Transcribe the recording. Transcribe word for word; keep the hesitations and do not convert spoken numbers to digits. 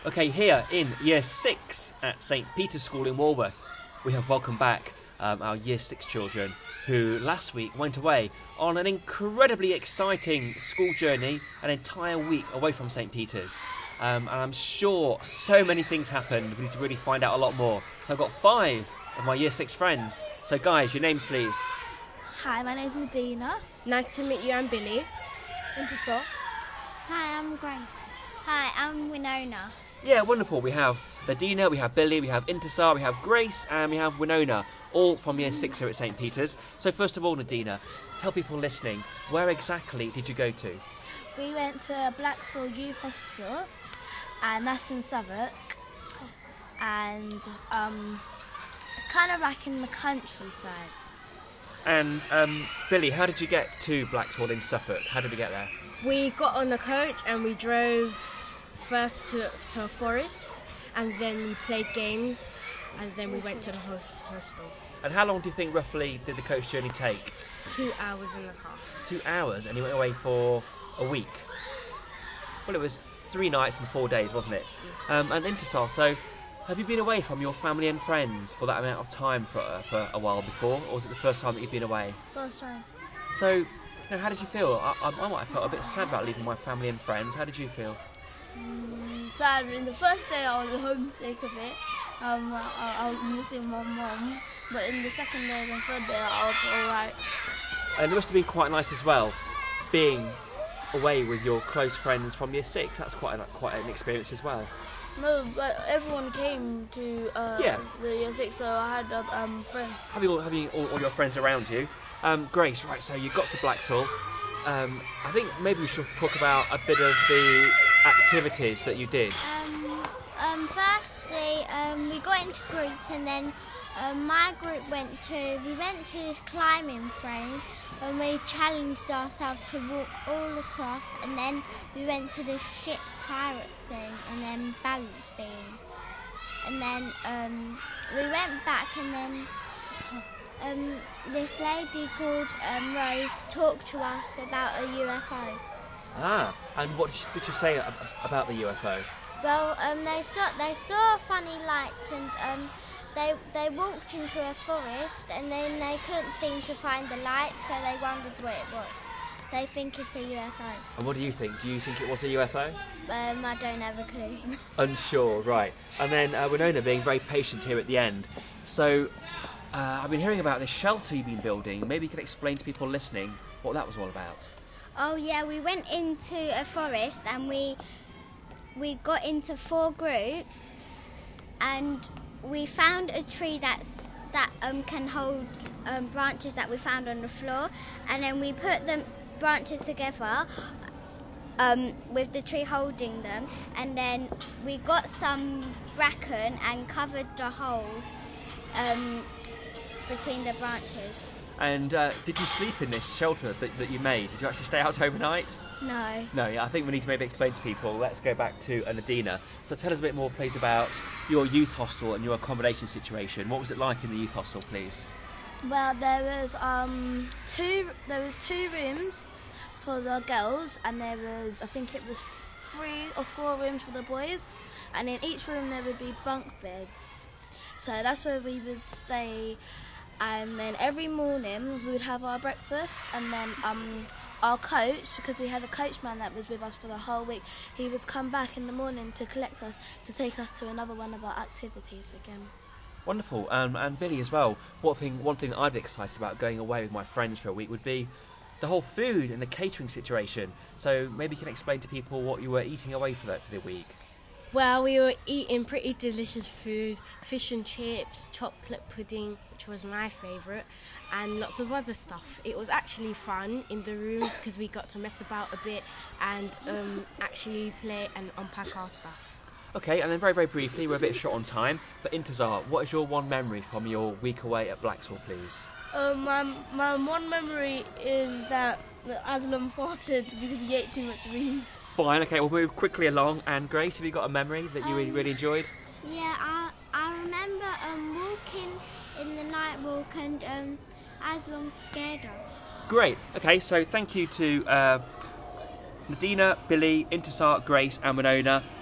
Okay, here in Year six at St Peter's School in Walworth, we have welcomed back um, our Year six children who last week went away on an incredibly exciting school journey, an entire week away from St Peter's. Um, and I'm sure so many things happened, we need to really find out a lot more. So I've got five of my Year six friends. So guys, your names please. Hi, my name's Medina. Nice to meet you, I'm Billy. Intisar. Hi, I'm Grace. Hi, I'm Winona. Yeah, wonderful. We have Medina, we have Billy, we have Intisar, we have Grace, and we have Winona, all from Year six here at St Peter's. So first of all, Medina, tell people listening, where exactly did you go to? We went to Blackswell Youth Hostel, and that's in Southwark. And um, it's kind of like in the countryside. And um, Billy, how did you get to Blackswell in Suffolk? How did we get there? We got on a coach and we drove first to, to a forest, and then we played games, and then we went to the ho- hostel. And how long do you think roughly did the coach journey take? Two hours and a half. Two hours, and you went away for a week? Well, it was three nights and four days, wasn't it? Yeah. Um, and Intisar, so have you been away from your family and friends for that amount of time for, uh, for a while before, or was it the first time that you've been away? First time. So, you know, how did you feel? I, I, I might have felt a bit sad about leaving my family and friends. How did you feel? Mm, sad. In the first day I was homesick a bit. Um, I, I was missing my mum. But in the second day and third day I was alright. And it must have been quite nice as well, being away with your close friends from Year six. That's quite an, quite an experience as well. No, but everyone came to uh, yeah. the Year six, so I had uh, um, friends. Having all, having all, all your friends around you. Um, Grace, right, so you got to Blackswell. Um, I think maybe we should talk about a bit of the activities that you did. Um, um, firstly, um, we got into groups, and then um, my group went to, we went to this climbing frame, and we challenged ourselves to walk all across, and then we went to this ship pirate thing, and then balance beam. And then um, we went back, and then um, this lady called um, Rose talked to us about a U F O. Ah, and what did you say about the U F O? Well, um, they saw they saw a funny light, and um, they they walked into a forest, and then they couldn't seem to find the light, so they wondered what it was. They think it's a U F O. And what do you think? Do you think it was a U F O? Um, I don't have a clue. Unsure, right. And then uh, Winona being very patient here at the end. So, uh, I've been hearing about this shelter you've been building. Maybe you could explain to people listening what that was all about. Oh yeah, we went into a forest, and we we got into four groups, and we found a tree that's that um, can hold um, branches that we found on the floor, and then we put them branches together um, with the tree holding them, and then we got some bracken and covered the holes um, between the branches. And uh, did you sleep in this shelter that, that you made? Did you actually stay out overnight? No. No, yeah, I think we need to maybe explain to people. Let's go back to Nadina. So tell us a bit more, please, about your youth hostel and your accommodation situation. What was it like in the youth hostel, please? Well, there was um two. There was two rooms for the girls, and there was, I think it was three or four rooms for the boys. And in each room there would be bunk beds. So that's where we would stay. And then every morning we would have our breakfast, and then um, our coach, because we had a coachman that was with us for the whole week, he would come back in the morning to collect us, to take us to another one of our activities again. Wonderful. Um, and Billy as well. What thing, one thing that I'd be excited about going away with my friends for a week would be the whole food and the catering situation. So maybe you can explain to people what you were eating away for that for the week. Well, we were eating pretty delicious food, fish and chips, chocolate pudding, which was my favourite, and lots of other stuff. It was actually fun in the rooms because we got to mess about a bit and um, actually play and unpack our stuff. Okay, and then very, very briefly, we're a bit short on time, but Intisar, what is your one memory from your week away at Blackswell, please? Um, my, my one memory is that Aslam farted because he ate too much beans. Fine, okay, we'll move quickly along. And Grace, have you got a memory that you um, really, really enjoyed? Yeah, I I remember um, walking in the night walk, and um, Aslam scared us. Great, okay, so thank you to uh, Nadina, Billy, Intisar, Grace and Winona.